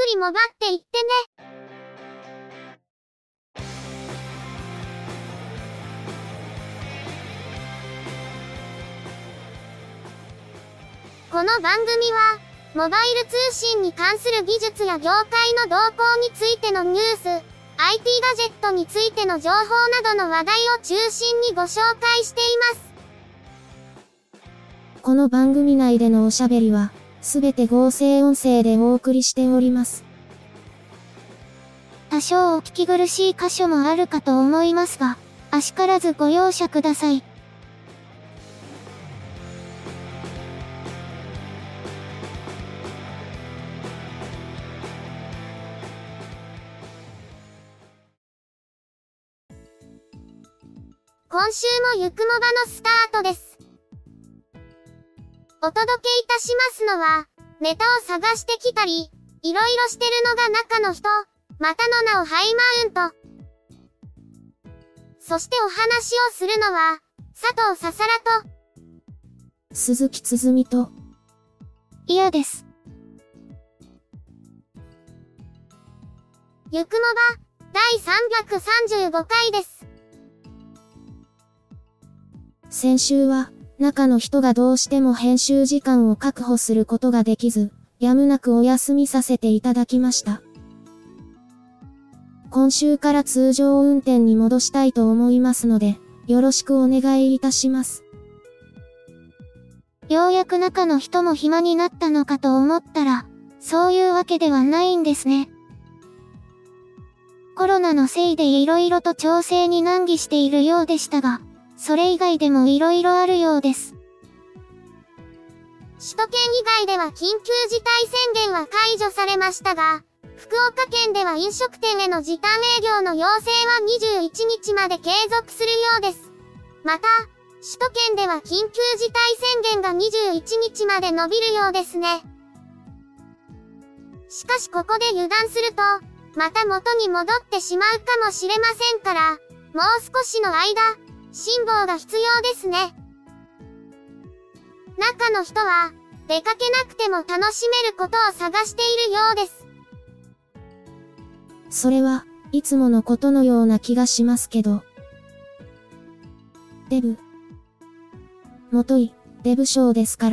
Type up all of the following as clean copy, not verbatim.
りもばっていってね。この番組は、モバイル通信に関する技術や業界の動向についてのニュース、IT ガジェットについての情報などの話題を中心にご紹介しています。 この番組内でのおしゃべりは、すべて合成音声でお送りしております。 多少お聞き苦しい箇所もあるかと思いますが、あしからずご容赦ください。今週もゆくもばのスタートです。お届けいたしますのは、ネタを探してきたり、いろいろしてるのが中の人、またの名をハイマウント。そしてお話をするのは、佐藤ささらと、 鈴木つづみと、 いやです。ゆくもば、第335回です。 先週は、中の人がどうしても編集時間を確保することができず、やむなくお休みさせていただきました。今週から通常運転に戻したいと思いますので、よろしくお願いいたします。 ようやく中の人も暇になったのかと思ったら、そういうわけではないんですね。コロナのせいでいろいろと調整に難儀しているようでしたが、それ以外でもいろいろあるようです。首都圏以外では緊急事態宣言は解除されましたが、福岡県では飲食店への時短営業の要請は21日まで継続するようです。また、首都圏では緊急事態宣言が21日まで延びるようですね。しかしここで油断すると、また元に戻ってしまうかもしれませんから、もう少しの間、辛抱が必要ですね。中の人は、出かけなくても楽しめることを探しているようです。 それは、いつものことのような気がしますけど。デブ。もとい、デブ賞ですから。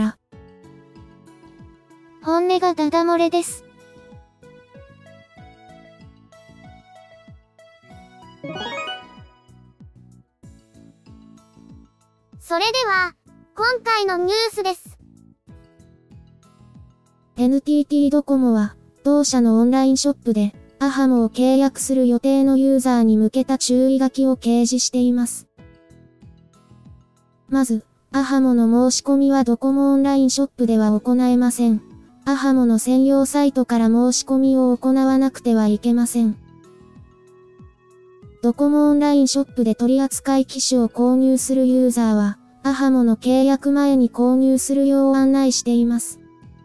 本音がダダ漏れです。それでは、今回のニュースです。 NTT ドコモは、同社のオンラインショップで、アハモを契約する予定のユーザーに向けた注意書きを掲示しています。まず、アハモの申し込みはドコモオンラインショップでは行えません。アハモの専用サイトから申し込みを行わなくてはいけません。ドコモオンラインショップで取扱機種を購入するユーザーは、アハモの契約前に購入するよう案内しています。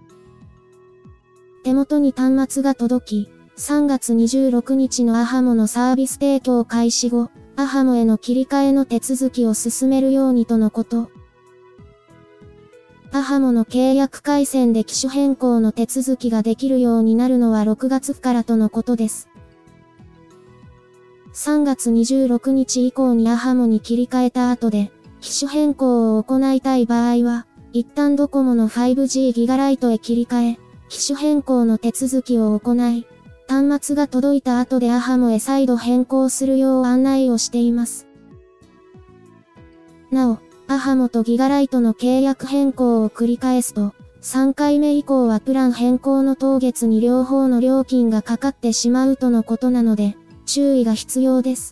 手元に端末が届き、3月26日のアハモのサービス提供開始後、アハモへの切り替えの手続きを進めるようにとのこと。アハモの契約回線で機種変更の手続きができるようになるのは6月からとのことです。3月26日以降にアハモに切り替えた後で、機種変更を行いたい場合は、一旦ドコモの 5G ギガライトへ切り替え、機種変更の手続きを行い、端末が届いた後でアハモへ再度変更するよう案内をしています。なお、アハモとギガライトの契約変更を繰り返すと、3回目以降はプラン変更の当月に両方の料金がかかってしまうとのことなので、注意が必要です。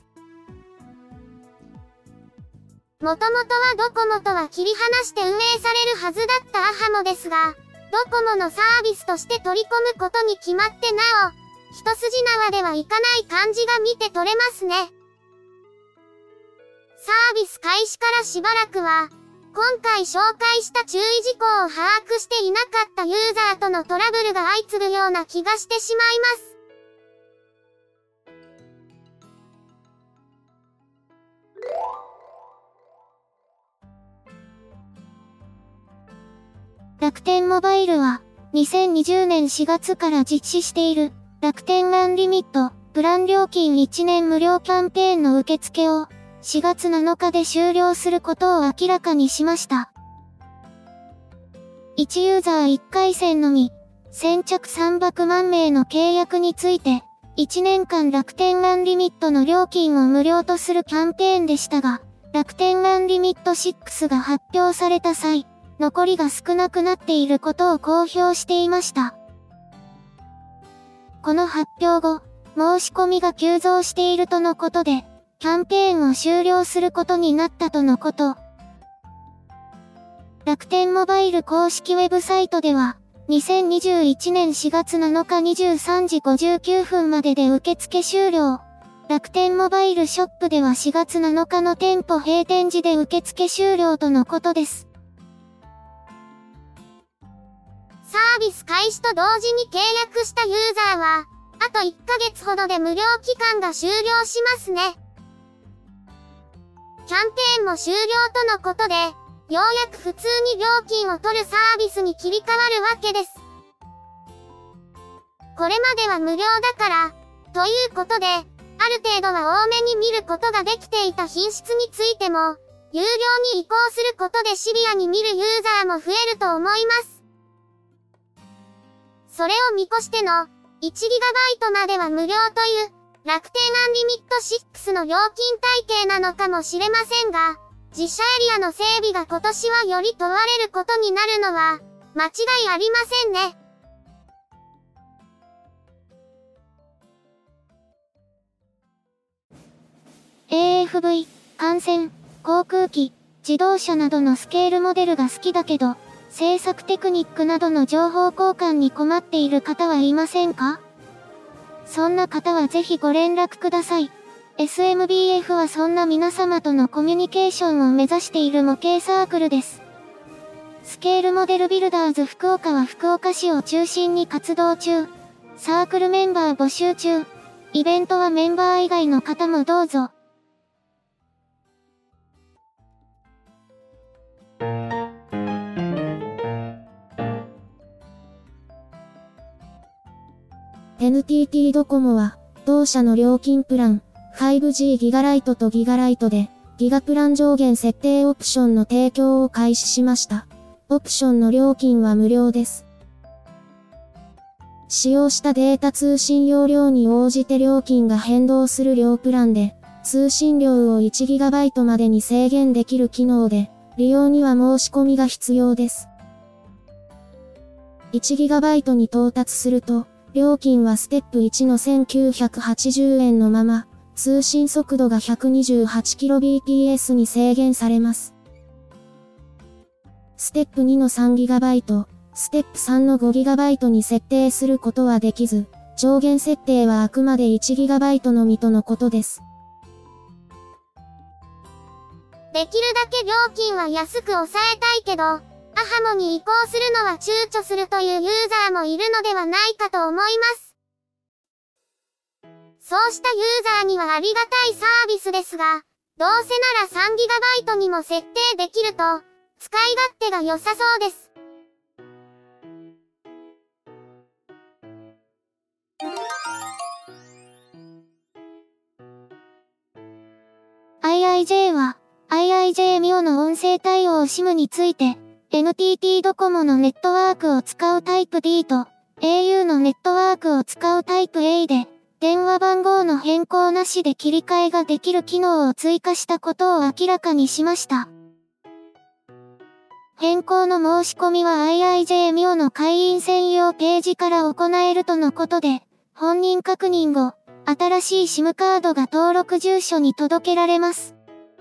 もともとはドコモとは切り離して運営されるはずだったアハモですが、ドコモのサービスとして取り込むことに決まってなお、一筋縄ではいかない感じが見て取れますね。サービス開始からしばらくは、今回紹介した注意事項を把握していなかったユーザーとのトラブルが相次ぐような気がしてしまいます。楽天モバイルは、2020年4月から実施している、 楽天ワンリミット、プラン料金1年無料キャンペーンの受付を4月7日で終了することを明らかにしました。1ユーザー1回戦のみ、先着300万名の契約について、1年間楽天ワンリミットの料金を無料とするキャンペーンでしたが、楽天ワンリミット6が発表された際、残りが少なくなっていることを公表していました。この発表後、申し込みが急増しているとのことで、キャンペーンを終了することになったとのこと。楽天モバイル公式ウェブサイトでは、2021年4月7日23時59分までで受付終了。楽天モバイルショップでは4月7日の店舗閉店時で受付終了とのことです。サービス開始と同時に契約したユーザーは、あと1ヶ月ほどで無料期間が終了しますね。キャンペーンも終了とのことで、ようやく普通に料金を取るサービスに切り替わるわけです。これまでは無料だから、ということで、ある程度は多めに見ることができていた品質についても、有料に移行することでシビアに見るユーザーも増えると思います。それを見越しての、1GB までは無料という、楽天アンリミット6の料金体系なのかもしれませんが、自社エリアの整備が今年はより問われることになるのは、間違いありませんね。AFV、艦船、航空機、自動車などのスケールモデルが好きだけど、制作テクニックなどの情報交換に困っている方はいませんか？そんな方はぜひご連絡ください。SMBF はそんな皆様とのコミュニケーションを目指している模型サークルです。スケールモデルビルダーズ福岡は福岡市を中心に活動中。サークルメンバー募集中。イベントはメンバー以外の方もどうぞ。 NTT ドコモは、同社の料金プラン、5G ギガライトとギガライトで、ギガプラン上限設定オプションの提供を開始しました。オプションの料金は無料です。使用したデータ通信容量に応じて料金が変動する両プランで、通信量を 1GB までに制限できる機能で、利用には申し込みが必要です。1GB に到達すると、料金はステップ1の1980円のまま、通信速度が 128kbps に制限されます。ステップ2の 3GB、ステップ3の 5GB に設定することはできず、上限設定はあくまで 1GB のみとのことです。 できるだけ料金は安く抑えたいけど、アハモに移行するのは躊躇するというユーザーもいるのではないかと思います。そうしたユーザーにはありがたいサービスですが、どうせなら 3GB にも設定できると、使い勝手が良さそうです。IIJ は、IIJ ミオの音声対応 SIM について、NTT ドコモのネットワークを使うタイプ D と au のネットワークを使うタイプ A で電話番号の変更なしで切り替えができる機能を追加したことを明らかにしました。変更の申し込みは IIJ ミオの会員専用ページから行えるとのことで、本人確認後、新しい SIM カードが登録住所に届けられます。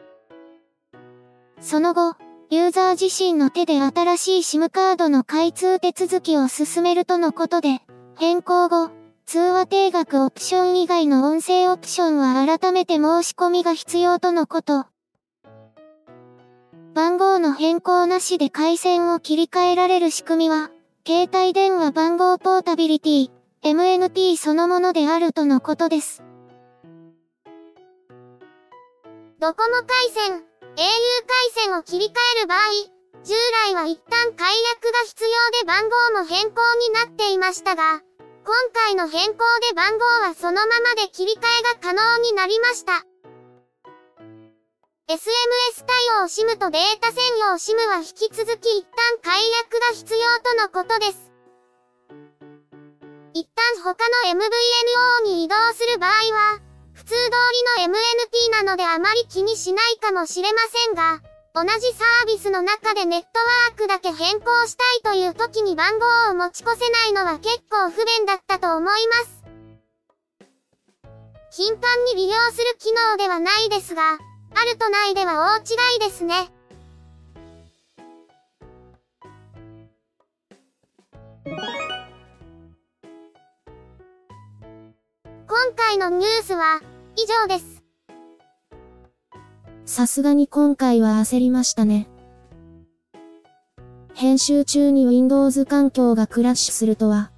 その後、ユーザー自身の手で新しい SIM カードの開通手続きを進めるとのことで、変更後、通話定額オプション以外の音声オプションは改めて申し込みが必要とのこと。番号の変更なしで回線を切り替えられる仕組みは、携帯電話番号ポータビリティ、MNP そのものであるとのことです。ドコモ回線、au 回線を切り替える場合、従来は一旦解約が必要で番号も変更になっていましたが、 今回の変更で番号はそのままで切り替えが可能になりました。SMS 対応 SIM とデータ専用 SIM は引き続き一旦解約が必要とのことです。一旦他の MVNO に移動する場合は、普通通りの MNP なのであまり気にしないかもしれませんが、同じサービスの中でネットワークだけ変更したいという時に番号を持ち越せないのは結構不便だったと思います。頻繁に利用する機能ではないですが、あるとないでは大違いですね。今回のニュースは以上です。 さすがに今回は焦りましたね。編集中に Windows 環境がクラッシュするとは。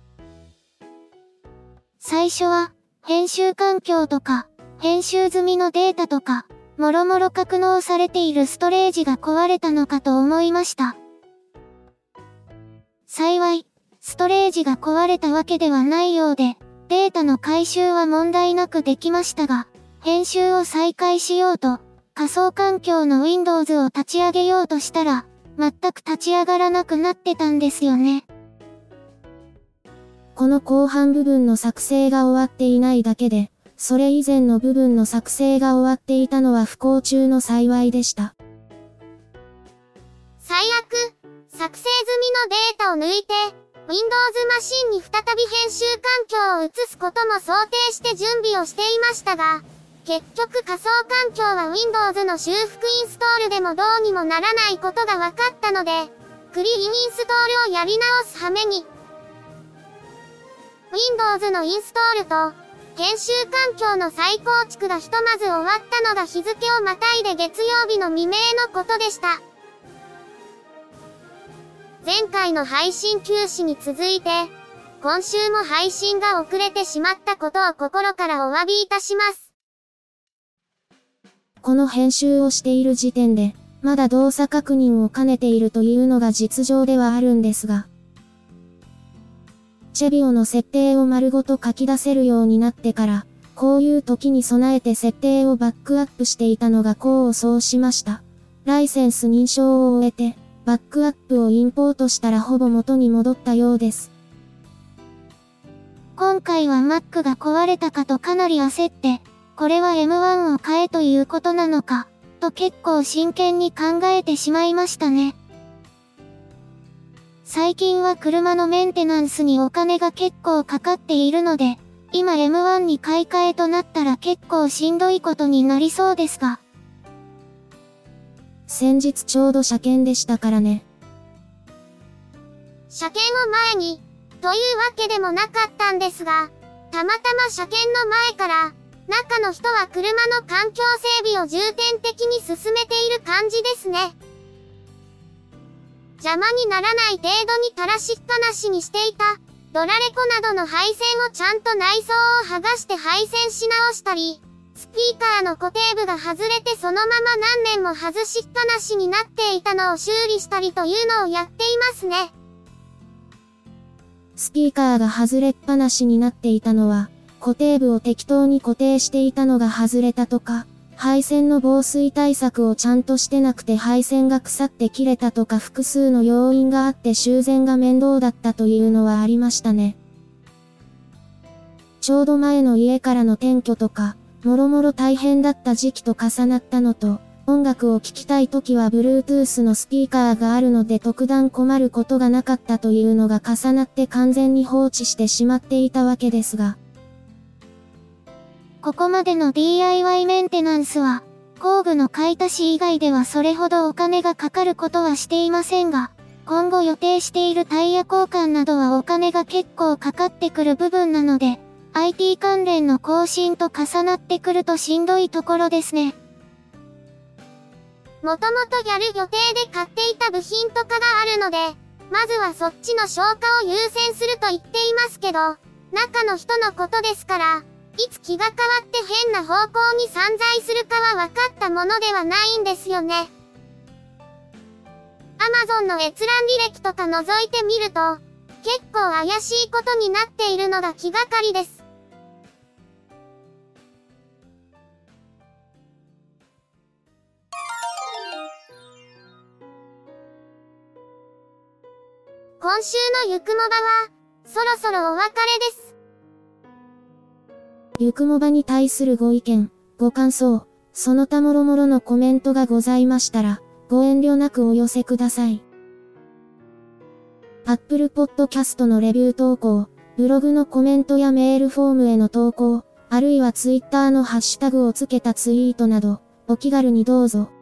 最初は、編集環境とか、編集済みのデータとか、もろもろ格納されているストレージが壊れたのかと思いました。幸い、ストレージが壊れたわけではないようで、データの回収は問題なくできましたが、編集を再開しようと、仮想環境の Windows を立ち上げようとしたら、全く立ち上がらなくなってたんですよね。 この後半部分の作成が終わっていないだけで、それ以前の部分の作成が終わっていたのは不幸中の幸いでした。 最悪、作成済みのデータを抜いて、Windows マシンに再び編集環境を移すことも想定して準備をしていましたが、結局仮想環境は Windows の修復インストールでもどうにもならないことが分かったので、クリーンインストールをやり直す羽目に、Windows のインストールと、編集環境の再構築がひとまず終わったのが日付をまたいで月曜日の未明のことでした。前回の配信休止に続いて、今週も配信が遅れてしまったことを心からお詫びいたします。 この編集をしている時点で、まだ動作確認を兼ねているというのが実情ではあるんですが、チェビオの設定を丸ごと書き出せるようになってから、こういう時に備えて設定をバックアップしていたのが功を奏しました。ライセンス認証を終えて、バックアップをインポートしたらほぼ元に戻ったようです。 今回は Mac が壊れたかとかなり焦って、これは M1 を買えということなのか、と結構真剣に考えてしまいましたね。最近は車のメンテナンスにお金が結構かかっているので、今 M1 に買い替えとなったら結構しんどいことになりそうですが。 先日ちょうど車検でしたからね。 車検を前に、というわけでもなかったんですが、たまたま車検の前から、中の人は車の環境整備を重点的に進めている感じですね。邪魔にならない程度に垂らしっぱなしにしていた、ドラレコなどの配線をちゃんと内装を剥がして配線し直したり、スピーカーの固定部が外れてそのまま何年も外しっぱなしになっていたのを修理したりというのをやっていますね。 スピーカーが外れっぱなしになっていたのは、固定部を適当に固定していたのが外れたとか、配線の防水対策をちゃんとしてなくて配線が腐って切れたとか複数の要因があって修繕が面倒だったというのはありましたね。ちょうど前の家からの転居とか、もろもろ大変だった時期と重なったのと、音楽を聴きたいときは Bluetooth のスピーカーがあるので特段困ることがなかったというのが重なって完全に放置してしまっていたわけですが、 ここまでの DIY メンテナンスは、工具の買い足し以外ではそれほどお金がかかることはしていませんが、今後予定しているタイヤ交換などはお金が結構かかってくる部分なので、IT 関連の更新と重なってくるとしんどいところですね。 もともとやる予定で買っていた部品とかがあるので、まずはそっちの消化を優先すると言っていますけど、中の人のことですから、いつ気が変わって変な方向に散財するかは分かったものではないんですよね。Amazon の閲覧履歴とか覗いてみると、 結構怪しいことになっているのが気がかりです。今週のゆくもばは、そろそろお別れです。 ゆくもばに対するご意見、ご感想、その他もろもろのコメントがございましたら、ご遠慮なくお寄せください。Apple Podcast のレビュー投稿、ブログのコメントやメールフォームへの投稿、あるいは Twitter のハッシュタグをつけたツイートなど、お気軽にどうぞ。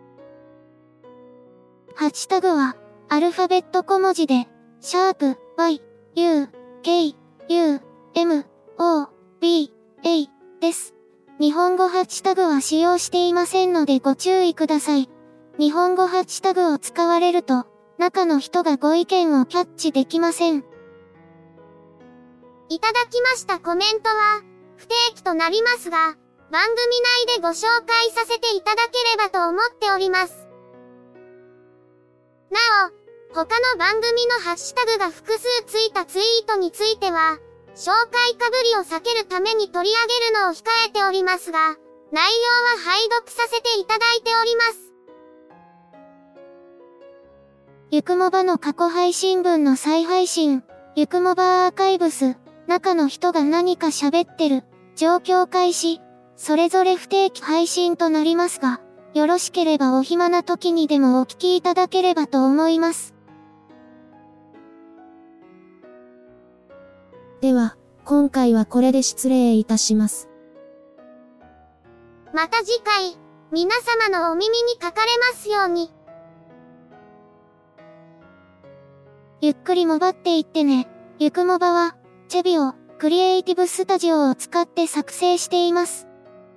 ハッシュタグは、アルファベット小文字で、#y, u, k, u, m, o, b, a です。日本語ハッシュタグは使用していませんのでご注意ください。日本語ハッシュタグを使われると、中の人がご意見をキャッチできません。 いただきましたコメントは、不定期となりますが、番組内でご紹介させていただければと思っております。なお、他の番組のハッシュタグが複数ついたツイートについては、紹介かぶりを避けるために取り上げるのを控えておりますが、内容は拝読させていただいております。 ゆくもばの過去配信分の再配信、ゆくもばアーカイブス、中の人が何か喋ってる、状況開始、それぞれ不定期配信となりますが、よろしければお暇な時にでもお聞きいただければと思います。 では、今回はこれで失礼いたします。 また次回、皆様のお耳にかかれますように。 ゆっくりもばっていってね。ゆくもばは、チェビオ、クリエイティブスタジオを使って作成しています。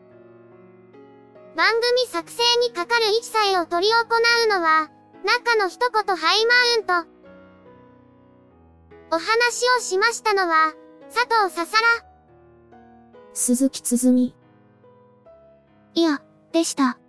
番組作成にかかる一切を執り行うのは、中の一言ハイマウント。お話をしましたのは、佐藤ささら、 鈴木つづみ、 いや、でした。